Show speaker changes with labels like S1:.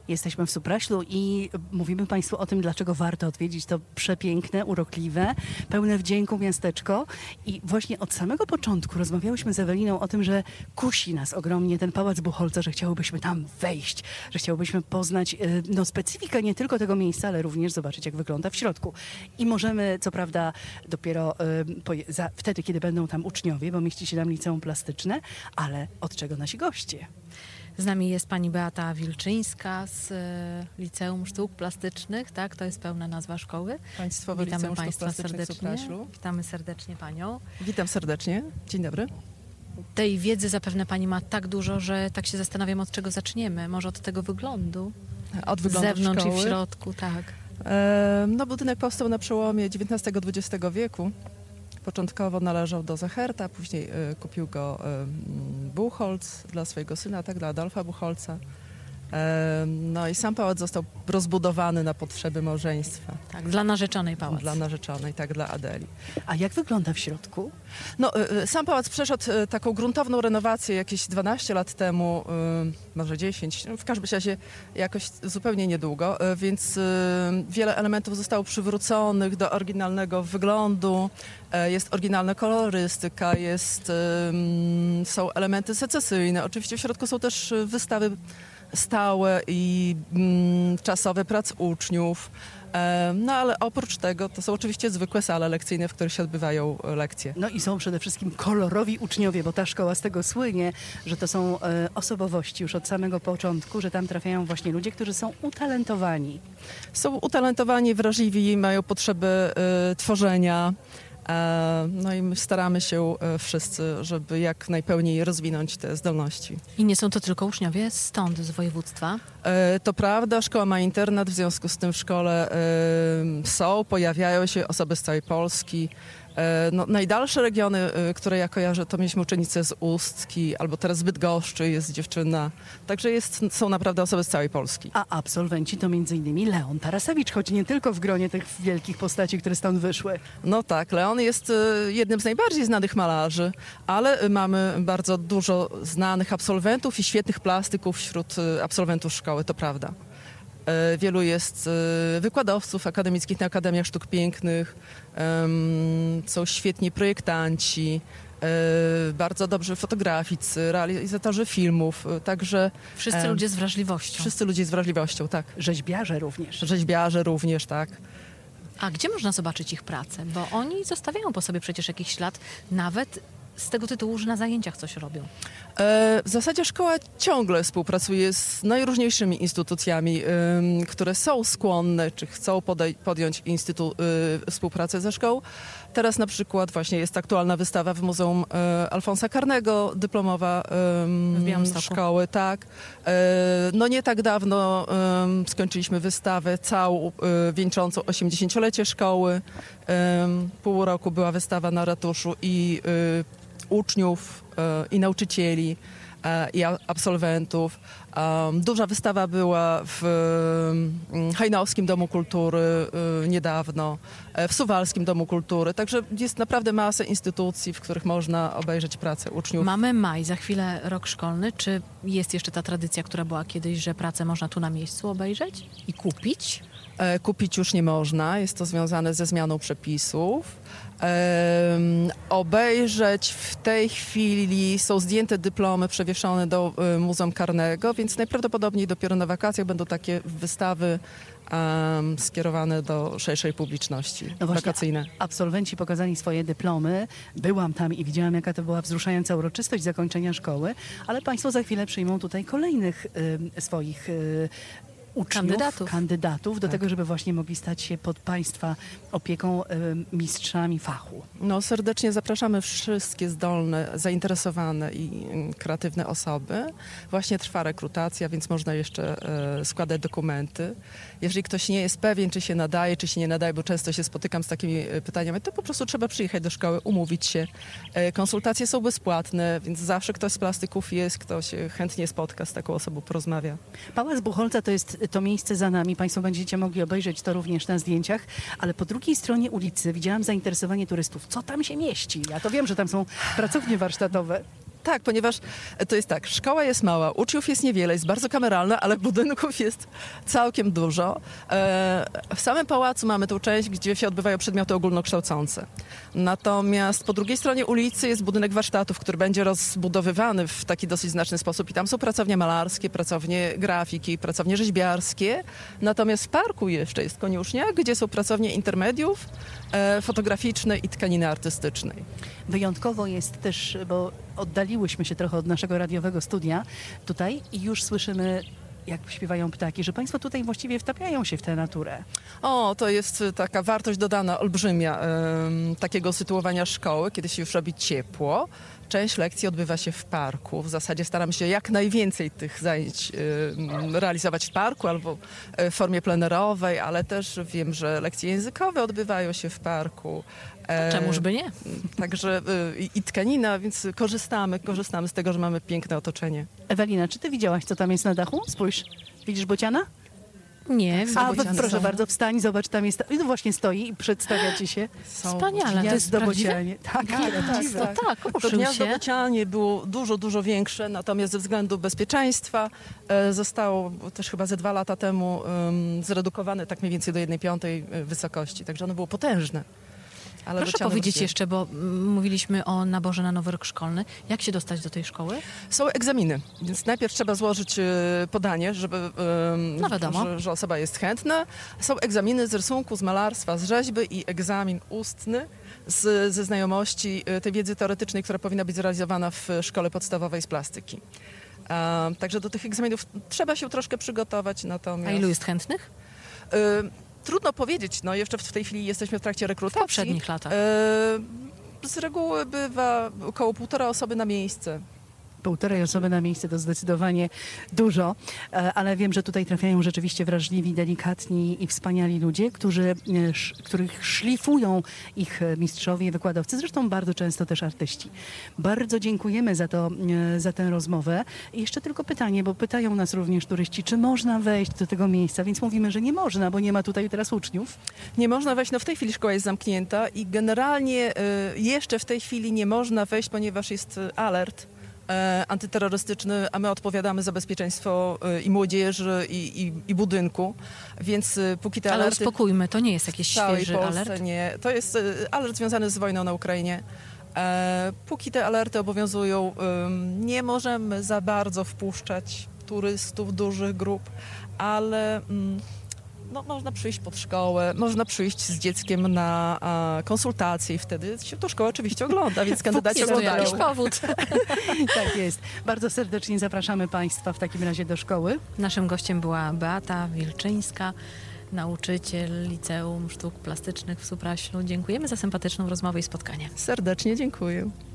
S1: Jesteśmy w Supraślu i mówimy Państwu o tym, dlaczego warto odwiedzić to przepiękne, urokliwe, pełne wdzięku miasteczko. I właśnie od samego początku rozmawiałyśmy z Eweliną o tym, że kusi nas ogromnie ten Pałac Buchholza, że chciałybyśmy tam wejść, że chciałybyśmy poznać specyfikę nie tylko tego miejsca, ale również zobaczyć, jak wygląda w środku. I możemy, co prawda, dopiero wtedy, kiedy będą tam uczniowie, bo mieści się tam liceum plastyczne, ale od czego nasi goście?
S2: Z nami jest pani Beata Wilczyńska z Liceum Sztuk Plastycznych, tak? To jest pełna nazwa szkoły.
S3: Państwowe
S2: Witamy
S3: Liceum Sztuk
S2: Państwa
S3: Plastycznych w
S2: serdecznie.
S3: Supraślu.
S2: Witamy serdecznie Panią.
S3: Witam serdecznie. Dzień dobry.
S2: Tej wiedzy zapewne Pani ma tak dużo, że tak się zastanawiam, od czego zaczniemy. Może od tego wyglądu?
S3: Od
S2: Z
S3: wyglądu
S2: zewnątrz
S3: szkoły.
S2: i w środku, tak.
S3: Budynek powstał na przełomie XIX-XX wieku. Początkowo należał do Zacherta, później kupił go Buchholz dla swojego syna, tak, dla Adolfa Buchholza. No i sam pałac został rozbudowany na potrzeby małżeństwa.
S2: Tak, dla narzeczonej pałac.
S3: Dla narzeczonej, tak, dla Adeli.
S1: A jak wygląda w środku?
S3: No, sam pałac przeszedł taką gruntowną renowację jakieś 12 lat temu, może 10, w każdym razie jakoś zupełnie niedługo, więc wiele elementów zostało przywróconych do oryginalnego wyglądu, jest oryginalna kolorystyka, są elementy secesyjne, oczywiście w środku są też wystawy stałe i czasowe prac uczniów. No ale oprócz tego to są oczywiście zwykłe sale lekcyjne, w których się odbywają lekcje.
S1: No i są przede wszystkim kolorowi uczniowie, bo ta szkoła z tego słynie, że to są osobowości już od samego początku, że tam trafiają właśnie ludzie, którzy są utalentowani.
S3: Są utalentowani, wrażliwi, mają potrzeby tworzenia. No i my staramy się wszyscy, żeby jak najpełniej rozwinąć te zdolności.
S2: I nie są to tylko uczniowie stąd, z województwa?
S3: To prawda, szkoła ma internat, w związku z tym w szkole pojawiają się osoby z całej Polski. No, najdalsze regiony, które ja kojarzę, to mieliśmy uczennicę z Ustki, albo teraz z Bydgoszczy jest dziewczyna. Także są naprawdę osoby z całej Polski.
S1: A absolwenci to m.in. Leon Tarasewicz, choć nie tylko w gronie tych wielkich postaci, które stąd wyszły.
S3: No tak, Leon jest jednym z najbardziej znanych malarzy, ale mamy bardzo dużo znanych absolwentów i świetnych plastyków wśród absolwentów szkoły, to prawda. Wielu jest wykładowców akademickich na Akademiach Sztuk Pięknych, są świetni projektanci, bardzo dobrzy fotograficy, realizatorzy filmów, także...
S2: Wszyscy ludzie z wrażliwością.
S3: Wszyscy ludzie z wrażliwością, tak.
S1: Rzeźbiarze również.
S3: Rzeźbiarze również, tak.
S2: A gdzie można zobaczyć ich pracę? Bo oni zostawiają po sobie przecież jakiś ślad, nawet z tego tytułu, że na zajęciach coś robią.
S3: W zasadzie szkoła ciągle współpracuje z najróżniejszymi instytucjami, które są skłonne, czy chcą podjąć współpracę ze szkołą. Teraz na przykład właśnie jest aktualna wystawa w Muzeum Alfonsa Karnego, dyplomowa
S2: w Białymstoku.
S3: Szkoły, tak. No nie tak dawno skończyliśmy wystawę całą wieńczącą 80-lecie szkoły. Pół roku była wystawa na ratuszu i uczniów i nauczycieli i absolwentów. Duża wystawa była w Hajnowskim Domu Kultury niedawno, w Suwalskim Domu Kultury. Także jest naprawdę masa instytucji, w których można obejrzeć pracę uczniów.
S2: Mamy maj, za chwilę rok szkolny. Czy jest jeszcze ta tradycja, która była kiedyś, że pracę można tu na miejscu obejrzeć i kupić?
S3: Kupić już nie można, jest to związane ze zmianą przepisów. Obejrzeć w tej chwili są zdjęte dyplomy przewieszone do Muzeum Karnego, więc najprawdopodobniej dopiero na wakacjach będą takie wystawy skierowane do szerszej publiczności,
S1: No właśnie,
S3: wakacyjne.
S1: absolwenci pokazali swoje dyplomy. Byłam tam i widziałam, jaka to była wzruszająca uroczystość zakończenia szkoły, ale Państwo za chwilę przyjmą tutaj kolejnych swoich uczniów, kandydatów do tego, żeby właśnie mogli stać się pod Państwa opieką mistrzami fachu.
S3: No, serdecznie zapraszamy wszystkie zdolne, zainteresowane i kreatywne osoby. Właśnie trwa rekrutacja, więc można jeszcze składać dokumenty. Jeżeli ktoś nie jest pewien, czy się nadaje, czy się nie nadaje, bo często się spotykam z takimi pytaniami, to po prostu trzeba przyjechać do szkoły, umówić się. Konsultacje są bezpłatne, więc zawsze ktoś z plastyków jest, kto się chętnie spotka z taką osobą, porozmawia.
S1: Pałac Buchholza to jest to miejsce za nami. Państwo będziecie mogli obejrzeć to również na zdjęciach, ale po drugiej stronie ulicy widziałam zainteresowanie turystów. Co tam się mieści? Ja to wiem, że tam są pracownie warsztatowe.
S3: Tak, ponieważ to jest tak, szkoła jest mała, uczniów jest niewiele, jest bardzo kameralna, ale budynków jest całkiem dużo. W samym pałacu mamy tą część, gdzie się odbywają przedmioty ogólnokształcące. Natomiast po drugiej stronie ulicy jest budynek warsztatów, który będzie rozbudowywany w taki dosyć znaczny sposób i tam są pracownie malarskie, pracownie grafiki, pracownie rzeźbiarskie. Natomiast w parku jeszcze jest koniusznia, gdzie są pracownie intermediów, fotograficznej i tkaniny artystycznej.
S1: Wyjątkowo jest też, bo oddaliłyśmy się trochę od naszego radiowego studia tutaj i już słyszymy, jak śpiewają ptaki, że państwo tutaj właściwie wtapiają się w tę naturę.
S3: O, to jest taka wartość dodana olbrzymia takiego sytuowania szkoły, kiedy się już robi ciepło. Część lekcji odbywa się w parku. W zasadzie staram się jak najwięcej tych zajęć realizować w parku albo w formie plenerowej, ale też wiem, że lekcje językowe odbywają się w parku.
S2: Czemuż by nie?
S3: Także i tkanina, więc korzystamy z tego, że mamy piękne otoczenie.
S1: Ewelina, czy ty widziałaś, co tam jest na dachu? Spójrz, widzisz bociana?
S2: Nie,
S1: A,
S3: bociany
S1: proszę
S3: są.
S1: bardzo, wstań, zobacz, tam jest, no właśnie stoi i przedstawia ci się.
S2: Wspaniale. To jest
S1: Gniazdo
S2: prawdziwe?
S1: bocianie. Tak, prawdziwe.
S2: Tak,
S3: To
S2: ruszył
S3: gniazdo
S2: się.
S3: bocianie było dużo większe, natomiast ze względu bezpieczeństwa zostało też chyba ze 2 lata temu zredukowane tak mniej więcej do 1/5 wysokości, także ono było potężne. Ale
S2: Proszę
S3: bociany
S2: powiedzieć
S3: wróciły.
S2: jeszcze, bo mówiliśmy o naborze na nowy rok szkolny. Jak się dostać do tej szkoły?
S3: Są egzaminy, więc najpierw trzeba złożyć podanie, żeby,
S2: No wiadomo.
S3: że osoba jest chętna. Są egzaminy z rysunku, z malarstwa, z rzeźby i egzamin ustny ze znajomości tej wiedzy teoretycznej, która powinna być zrealizowana w szkole podstawowej z plastyki. Także do tych egzaminów trzeba się troszkę przygotować,
S2: A
S3: natomiast...
S2: ilu jest chętnych?
S3: Trudno powiedzieć, no jeszcze w tej chwili jesteśmy w trakcie
S2: W
S3: rekrutacji.
S2: poprzednich latach.
S3: Z reguły bywa około 1,5 osoby na miejsce.
S1: 1,5 osoby na miejsce to zdecydowanie dużo, ale wiem, że tutaj trafiają rzeczywiście wrażliwi, delikatni i wspaniali ludzie, których szlifują ich mistrzowie, wykładowcy, zresztą bardzo często też artyści. Bardzo dziękujemy za tę rozmowę. I jeszcze tylko pytanie, bo pytają nas również turyści, czy można wejść do tego miejsca, więc mówimy, że nie można, bo nie ma tutaj teraz uczniów.
S3: Nie można wejść, no w tej chwili szkoła jest zamknięta i generalnie jeszcze w tej chwili nie można wejść, ponieważ jest alert antyterrorystyczny, a my odpowiadamy za bezpieczeństwo i młodzieży, i budynku, więc póki te
S2: Ale
S3: alerty...
S2: uspokójmy, to nie jest jakiś
S3: w całej
S2: świeży
S3: Polsce
S2: alert.
S3: nie. To jest alert związany z wojną na Ukrainie. Póki te alerty obowiązują, nie możemy za bardzo wpuszczać turystów, dużych grup, ale no, można przyjść pod szkołę, można przyjść z dzieckiem na konsultacje i wtedy się to szkoła oczywiście ogląda, więc kandydaci
S2: Jest to
S3: oglądają.
S2: jakiś powód.
S1: Tak jest. Bardzo serdecznie zapraszamy Państwa w takim razie do szkoły.
S2: Naszym gościem była Beata Wilczyńska, nauczyciel Liceum Sztuk Plastycznych w Supraślu. Dziękujemy za sympatyczną rozmowę i spotkanie.
S3: Serdecznie dziękuję.